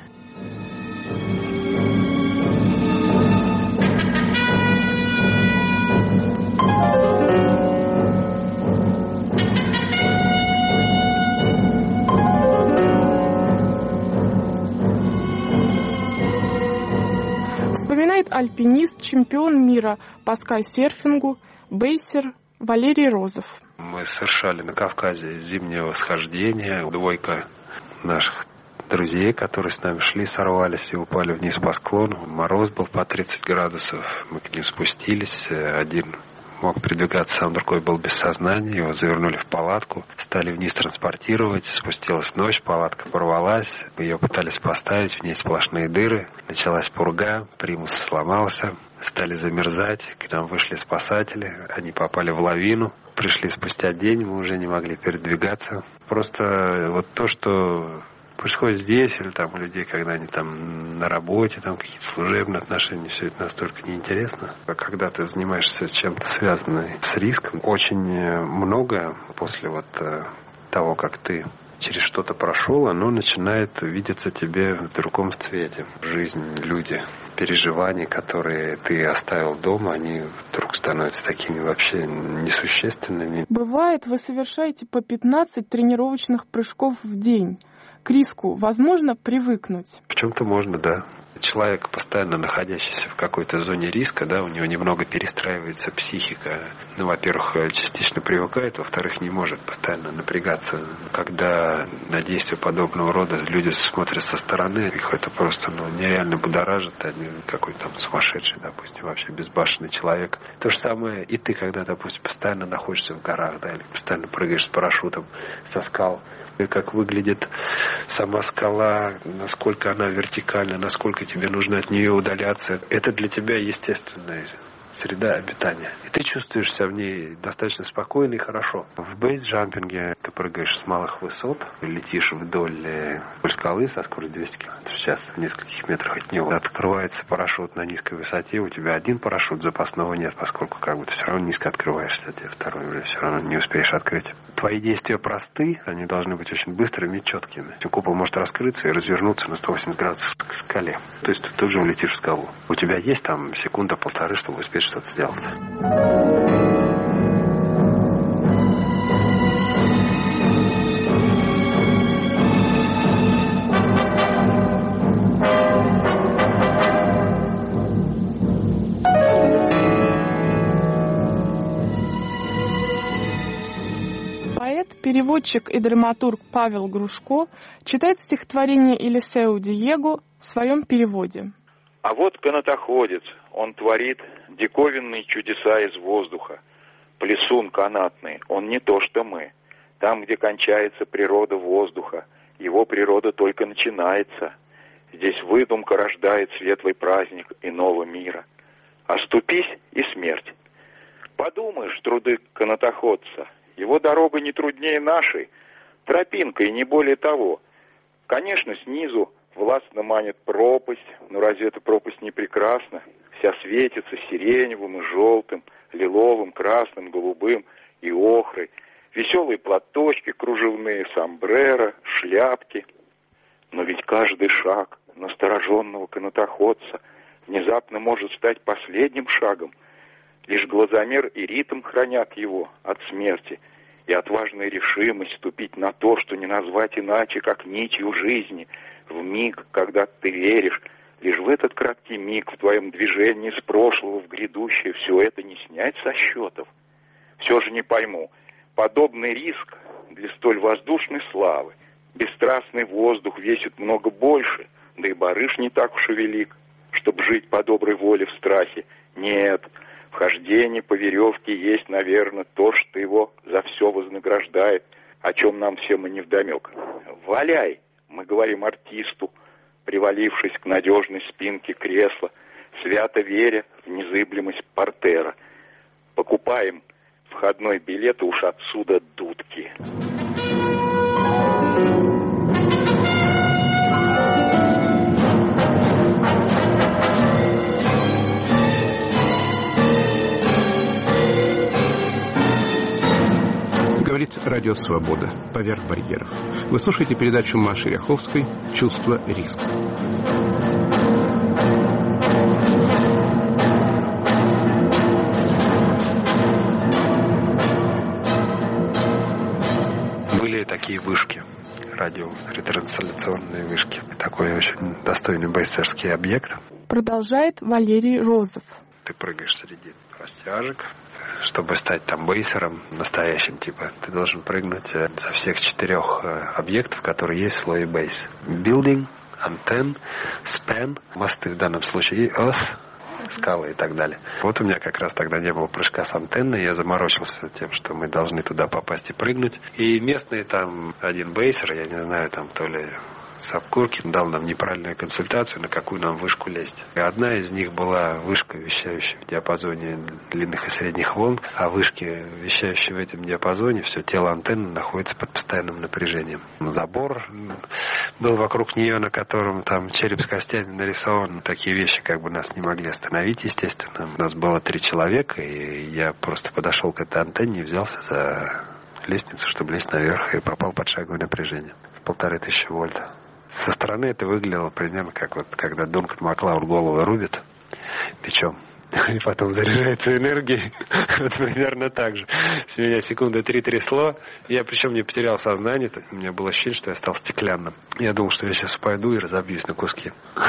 Вспоминает альпинист, чемпион мира по скайсерфингу, бейсер Валерий Розов. Мы совершали на Кавказе зимнее восхождение. Двойка наших друзей, которые с нами шли, сорвались и упали вниз по склону. Мороз был по тридцать градусов. Мы к ним спустились. Один мог передвигаться, сам другой был без сознания. Его завернули в палатку, стали вниз транспортировать. Спустилась ночь, палатка порвалась. Мы ее пытались поставить, в ней сплошные дыры. Началась пурга, примус сломался. Стали замерзать, к нам вышли спасатели. Они попали в лавину. Пришли спустя день, мы уже не могли передвигаться. Просто вот то, что происходит здесь, или там у людей, когда они там на работе, там какие-то служебные отношения, все это настолько неинтересно. А когда ты занимаешься чем-то связанным с риском, очень много после вот того, как ты через что-то прошел, оно начинает видеться тебе в другом цвете. Жизнь, люди, переживания, которые ты оставил дома, они вдруг становятся такими вообще несущественными. Бывает, вы совершаете по пятнадцать тренировочных прыжков в день. К риску возможно привыкнуть? В чем-то можно, да. Человек, постоянно находящийся в какой-то зоне риска, да, у него немного перестраивается психика. Ну, во-первых, частично привыкает, во-вторых, не может постоянно напрягаться. Когда на действия подобного рода люди смотрят со стороны, их это просто ну, нереально будоражит. Они какой-то там сумасшедший, допустим, вообще безбашенный человек. То же самое и ты, когда, допустим, постоянно находишься в горах, да, или постоянно прыгаешь с парашютом со скал. И как выглядит сама скала, насколько она вертикальна, насколько тебе нужно от нее удаляться. Это для тебя естественная среда обитания. И ты чувствуешь себя в ней достаточно спокойно и хорошо. В бейсджампинге ты прыгаешь с малых высот, летишь вдоль скалы со скоростью двести километров в час, в нескольких метрах от него. Открывается парашют на низкой высоте, у тебя один парашют, запасного нет, поскольку как бы ты все равно низко открываешься, тебе второй уже все равно не успеешь открыть. Твои действия просты, они должны быть очень быстрыми и четкими. Купол может раскрыться и развернуться на сто восемьдесят градусов к скале. То есть ты тут же улетишь в скалу. У тебя есть там секунда-полторы, чтобы успеть что-то сделать. Переводчик и драматург Павел Грушко читает стихотворение Елисеу Диего в своем переводе. А вот канатоходец, он творит диковинные чудеса из воздуха. Плесун канатный, он не то что мы. Там, где кончается природа воздуха, его природа только начинается. Здесь выдумка рождает светлый праздник иного мира. Оступись и смерть. Подумаешь, труды канатоходца. Его дорога не труднее нашей, тропинка и не более того. Конечно, снизу властно манит пропасть, но разве эта пропасть не прекрасна? Вся светится сиреневым и желтым, лиловым, красным, голубым и охрой. Веселые платочки, кружевные сомбреро, шляпки. Но ведь каждый шаг настороженного канатоходца внезапно может стать последним шагом. Лишь глазомер и ритм хранят его от смерти, и отважная решимость ступить на то, что не назвать иначе, как нитью жизни, в миг, когда ты веришь. Лишь в этот краткий миг в твоем движении с прошлого в грядущее все это не снять со счетов. Все же не пойму, подобный риск для столь воздушной славы. Бесстрастный воздух весит много больше, да и барыш не так уж и велик, чтобы жить по доброй воле в страхе. Нет, вхождение по веревке есть, наверное, то, что его за все вознаграждает, о чем нам всем и невдомек. Валяй, мы говорим артисту, привалившись к надежной спинке кресла, свято веря в незыблемость портера. Покупаем входной билет и уж отсюда дудки. Говорит Радио Свобода. Поверх барьеров. Вы слушаете передачу Маши Ряховской «Чувство риска». Были такие вышки, радиоретрансляционные вышки. Такой очень достойный бойцерский объект. Продолжает Валерий Розов. Ты прыгаешь среди растяжек. Чтобы стать там бейсером настоящим, типа, ты должен прыгнуть со всех четырех объектов, которые есть в слое бейс. Building, антенн, span, мосты в данном случае, и earth, скалы и так далее. Вот у меня как раз тогда не было прыжка с антенной, я заморочился тем, что мы должны туда попасть и прыгнуть. И местный там один бейсер, я не знаю, там то ли Сапкуркин дал нам неправильную консультацию, на какую нам вышку лезть. И одна из них была вышка, вещающая в диапазоне длинных и средних волн, а вышки, вещающие в этом диапазоне, все тело антенны находится под постоянным напряжением. Забор был вокруг нее, на котором там череп с костями нарисован. Такие вещи как бы нас не могли остановить, естественно. У нас было три человека, и я просто подошел к этой антенне и взялся за лестницу, чтобы лезть наверх, и попал под шаговое напряжение. Полторы тысячи вольт. Со стороны это выглядело примерно как вот, когда Дункан Маклауд голову рубит печом, и потом заряжается энергией. Вот примерно так же. С меня секунды три трясло. Я причем не потерял сознание. У меня было ощущение, что я стал стеклянным. Я думал, что я сейчас упаду и разобьюсь на куски.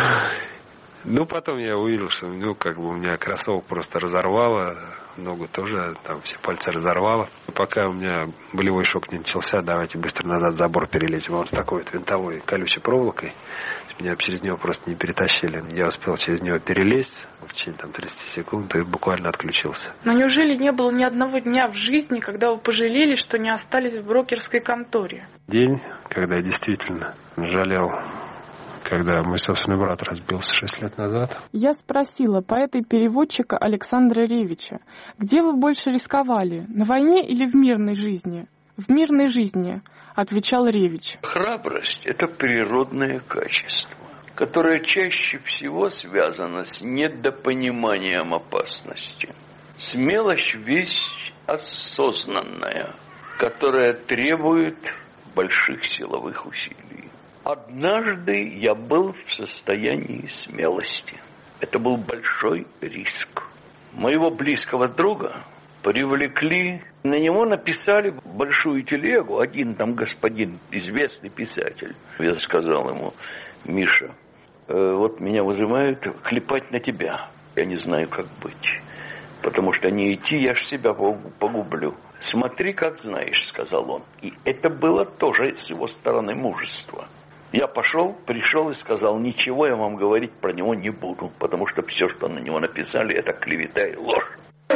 Ну, потом я увидел, что ну, как бы у меня кроссовок просто разорвало, ногу тоже, там все пальцы разорвало. Пока у меня болевой шок не начался, давайте быстро назад забор перелезем. Он с такой вот винтовой колючей проволокой. Меня через него просто не перетащили. Я успел через него перелезть в течение там тридцать секунд и буквально отключился. Но неужели не было ни одного дня в жизни, когда вы пожалели, что не остались в брокерской конторе? День, когда я действительно жалел, когда мой собственный брат разбился шесть лет назад. Я спросила поэта и переводчика Александра Ревича, где вы больше рисковали, на войне или в мирной жизни? В мирной жизни, отвечал Ревич. Храбрость – это природное качество, которое чаще всего связано с недопониманием опасности. Смелость – вещь осознанная, которая требует больших силовых усилий. Однажды я был в состоянии смелости. Это был большой риск. Моего близкого друга привлекли, на него написали большую телегу, один там господин, известный писатель. Я сказал ему: Миша, вот меня вызывают хлепать на тебя. Я не знаю, как быть. Потому что не идти, я ж себя погублю. Смотри, как знаешь, сказал он. И это было тоже с его стороны мужество. Я пошел, пришел и сказал: ничего я вам говорить про него не буду, потому что все, что на него написали, это клевета и ложь.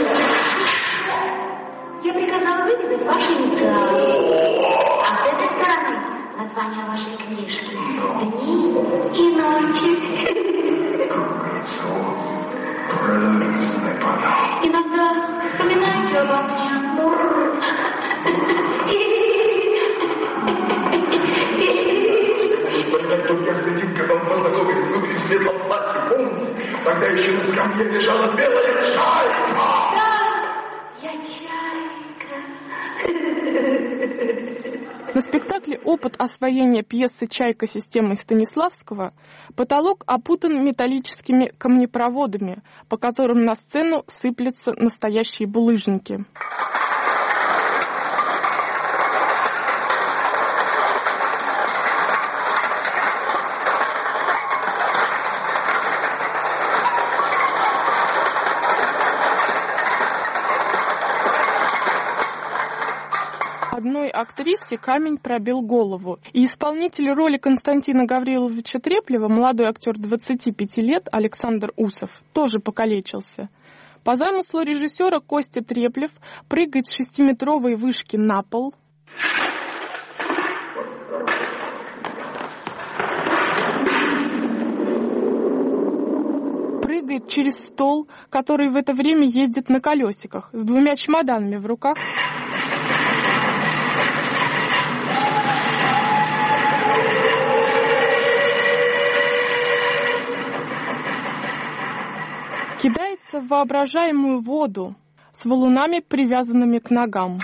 Я приказал выведать ваши инициалы. А с этой стороны название вашей книжки. Дни и ночи. Иногда вспоминайте обо мне. Тут я следил, когда он познакомился с в светлом платье, помните? Тогда еще на скамье лежала белая шайка. Да, я чайка. На спектакле «Опыт освоения пьесы «Чайка» системой Станиславского» потолок опутан металлическими камнепроводами, по которым на сцену сыплются настоящие булыжники. Одной актрисе камень пробил голову, и исполнитель роли Константина Гавриловича Треплева, молодой актер двадцати пяти лет Александр Усов, тоже покалечился. По замыслу режиссера Костя Треплев прыгает с шестиметровой вышки на пол, прыгает через стол, который в это время ездит на колесиках, с двумя чемоданами в руках, кидается в воображаемую воду с валунами, привязанными к ногам.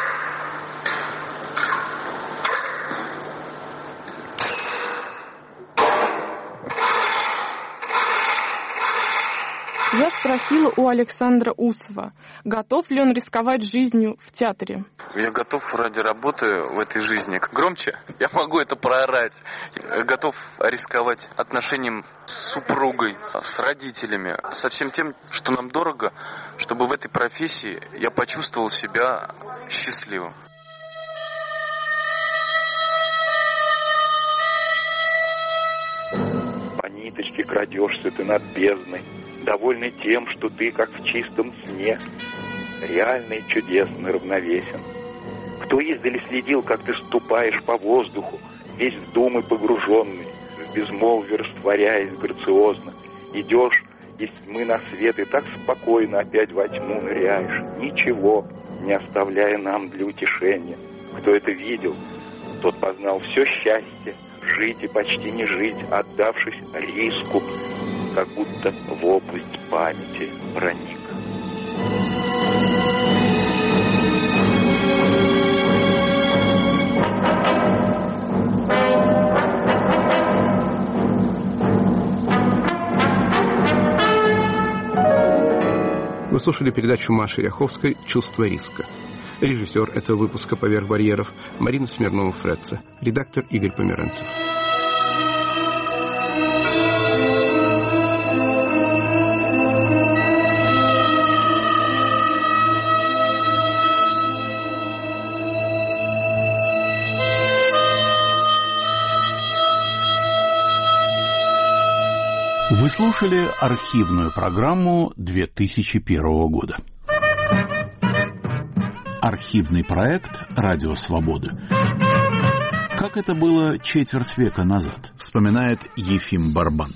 Я спросила у Александра Усова, готов ли он рисковать жизнью в театре. Я готов ради работы в этой жизни. Громче я могу это проорать. Я готов рисковать отношением с супругой, с родителями, со всем тем, что нам дорого, чтобы в этой профессии я почувствовал себя счастливым. По ниточке крадешься ты над бездной, довольный тем, что ты, как в чистом сне, реальный, чудесный, равновесен. Кто издали следил, как ты ступаешь по воздуху, весь в думы погруженный, в безмолвие растворяясь грациозно, идешь из тьмы на свет и так спокойно опять во тьму ныряешь, ничего не оставляя нам для утешения. Кто это видел, тот познал все счастье, жить и почти не жить, отдавшись риску, как будто в область памяти проник. Вы слушали передачу Маши Ряховской «Чувство риска». Режиссер этого выпуска «Поверх барьеров» Марина Смирнова-Фредце. Редактор Игорь Померанцев. Вы слушали архивную программу две тысячи первого года. Архивный проект «Радио Свобода». Как это было четверть века назад, вспоминает Ефим Барбан.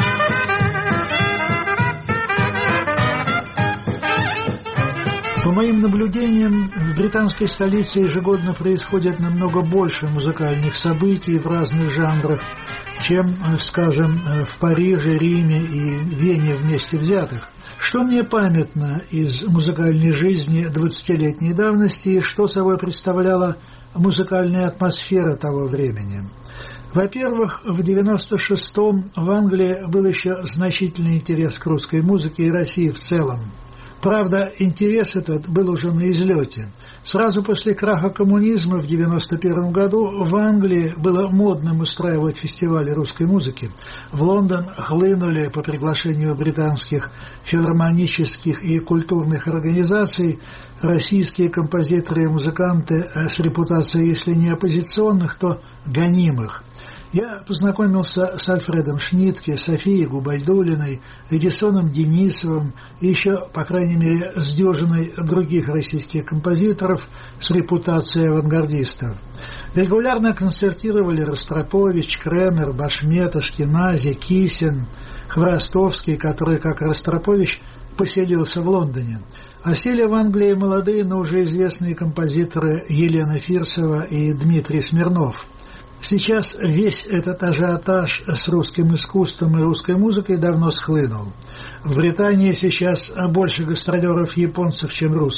По моим наблюдениям, в британской столице ежегодно происходит намного больше музыкальных событий в разных жанрах, чем, скажем, в Париже, Риме и Вене вместе взятых. Что мне памятно из музыкальной жизни двадцатилетней давности и что собой представляла музыкальная атмосфера того времени? Во-первых, в девяносто шестом в Англии был еще значительный интерес к русской музыке и России в целом. Правда, интерес этот был уже на излете. Сразу после краха коммунизма в девяносто первом году в Англии было модным устраивать фестивали русской музыки. В Лондон хлынули по приглашению британских филармонических и культурных организаций российские композиторы и музыканты с репутацией, если не оппозиционных, то гонимых. Я познакомился с Альфредом Шнитке, Софией Губайдуллиной, Эдисоном Денисовым и еще, по крайней мере, с дюжиной других российских композиторов с репутацией авангардистов. Регулярно концертировали Ростропович, Кремер, Башмет, Ашкенази, Кисин, Хворостовский, который, как Ростропович, поселился в Лондоне. Осели в Англии молодые, но уже известные композиторы Елена Фирсова и Дмитрий Смирнов. Сейчас весь этот ажиотаж с русским искусством и русской музыкой давно схлынул. В Британии сейчас больше гастролеров японцев, чем русских.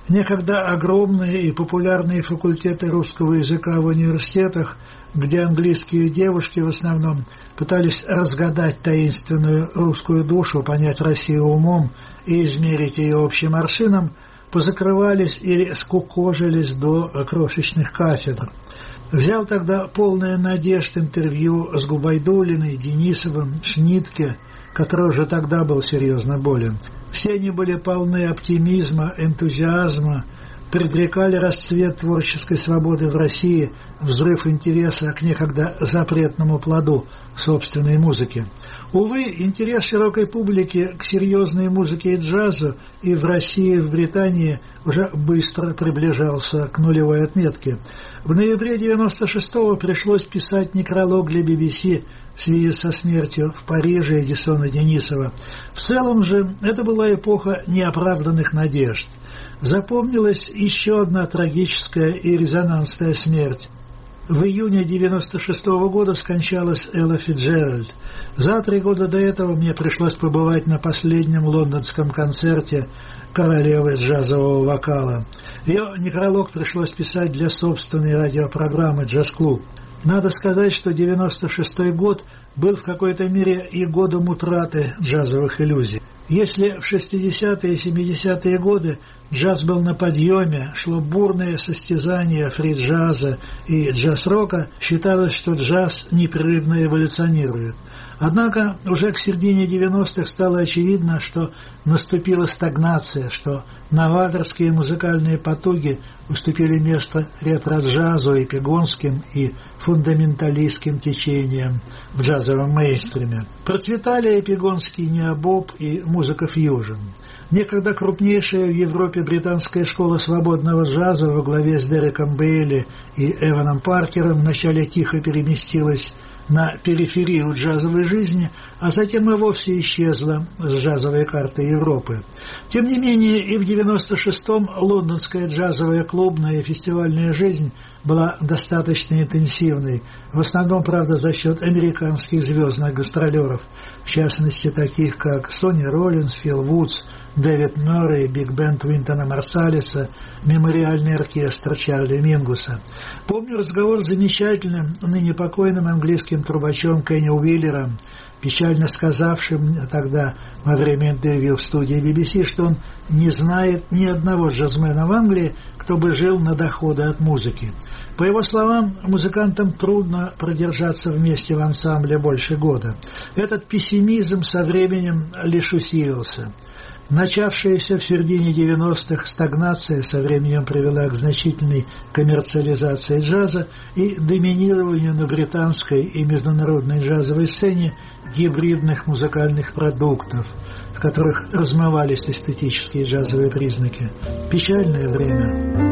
Некогда огромные и популярные факультеты русского языка в университетах, где английские девушки в основном пытались разгадать таинственную русскую душу, понять Россию умом и измерить ее общим аршином, позакрывались или скукожились до крошечных кафедр. Взял тогда полное надежд интервью с Губайдуллиной, Денисовым, Шнитке, который уже тогда был серьезно болен. Все они были полны оптимизма, энтузиазма, предрекали расцвет творческой свободы в России, взрыв интереса к некогда запретному плоду собственной музыки. Увы, интерес широкой публики к серьезной музыке и джазу и в России, и в Британии уже быстро приближался к нулевой отметке. В ноябре девяносто шестого пришлось писать некролог для би би си в связи со смертью в Париже Эдисона Денисова. В целом же это была эпоха неоправданных надежд. Запомнилась еще одна трагическая и резонансная смерть. В июне девяносто шестого года скончалась Элла Фицджеральд. За три года до этого мне пришлось побывать на последнем лондонском концерте королевы джазового вокала. Ее некролог пришлось писать для собственной радиопрограммы «Джаз-клуб». Надо сказать, что девяносто шестой год был в какой-то мере и годом утраты джазовых иллюзий. Если в шестидесятые и семидесятые годы джаз был на подъеме, шло бурное состязание фри-джаза и джаз-рока, считалось, что джаз непрерывно эволюционирует. Однако уже к середине девяностых стало очевидно, что наступила стагнация, что новаторские музыкальные потуги уступили место ретро-джазу, эпигонским и фундаменталистским течениям в джазовом мейнстриме. Процветали эпигонский необоб и музыка фьюжн. Некогда крупнейшая в Европе британская школа свободного джаза во главе с Дереком Бейли и Эваном Паркером вначале тихо переместилась на периферию джазовой жизни, а затем и вовсе исчезла с джазовой карты Европы. Тем не менее, и в девяносто шестом лондонская джазовая клубная и фестивальная жизнь была достаточно интенсивной, в основном, правда, за счет американских звездных гастролеров, в частности, таких как Сонни Роллинс, Фил Вудс, Дэвид Мюррей, биг-бенд Уинтона Марсалиса, мемориальный оркестр Чарли Мингуса. Помню разговор с замечательным, ныне покойным английским трубачом Кенни Уиллером, печально сказавшим тогда во время интервью в студии би би си, что он не знает ни одного джазмена в Англии, кто бы жил на доходы от музыки. По его словам, музыкантам трудно продержаться вместе в ансамбле больше года. Этот пессимизм со временем лишь усилился. Начавшаяся в середине девяностых стагнация со временем привела к значительной коммерциализации джаза и доминированию на британской и международной джазовой сцене гибридных музыкальных продуктов, в которых размывались эстетические джазовые признаки. Печальное время.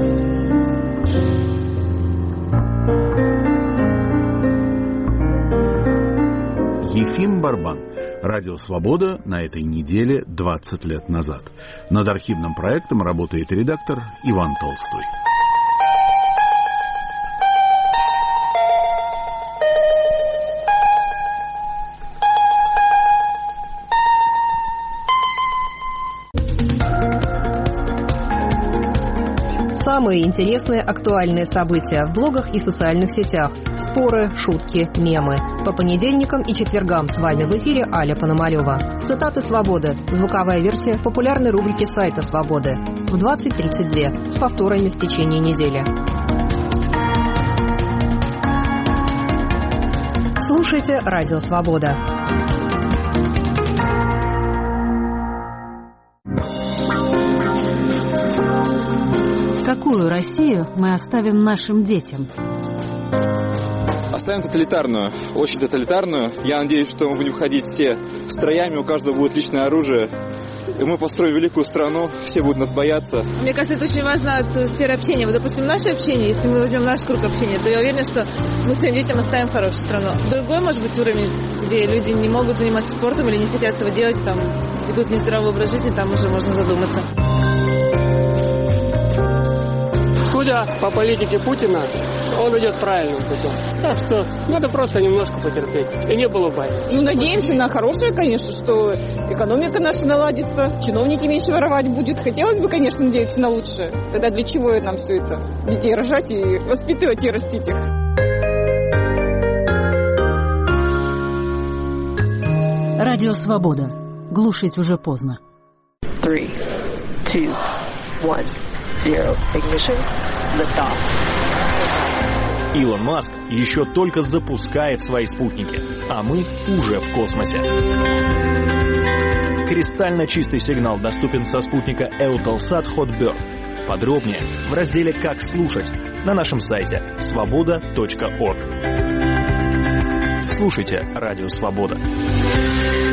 Ефим Барбан. Радио «Свобода» на этой неделе двадцать лет назад. Над архивным проектом работает редактор Иван Толстой. Самые интересные актуальные события в блогах и социальных сетях. Споры, шутки, мемы. По понедельникам и четвергам с вами в эфире Аля Пономарёва. Цитаты «Свободы». Звуковая версия популярной рубрики сайта «Свободы». В двадцать тридцать два. С повторами в течение недели. Слушайте «Радио Свобода». Какую Россию мы оставим нашим детям? Оставим тоталитарную, очень тоталитарную. Я надеюсь, что мы будем ходить все строями, у каждого будет личное оружие. И мы построим великую страну, все будут нас бояться. Мне кажется, это очень важно от сферы общения. Вот, допустим, наше общение, если мы возьмем наш круг общения, то я уверена, что мы своим детям оставим хорошую страну. Другой, может быть, уровень, где люди не могут заниматься спортом или не хотят этого делать, там ведут нездоровый образ жизни, там уже можно задуматься. Судя по политике Путина, он идет правильным путем. Так что надо просто немножко потерпеть. И не было бай. Ну, надеемся на хорошее, конечно, что экономика наша наладится, чиновники меньше воровать будут. Хотелось бы, конечно, надеяться на лучшее. Тогда для чего нам все это? Детей рожать и воспитывать и растить их. Радио «Свобода». Глушить уже поздно. Three, two, one, zero. Ignition. Lift off. Илон Маск еще только запускает свои спутники, а мы уже в космосе. Кристально чистый сигнал доступен со спутника Eutelsat Hotbird. Подробнее в разделе «Как слушать» на нашем сайте свобода точка орг. Слушайте Радио Свобода.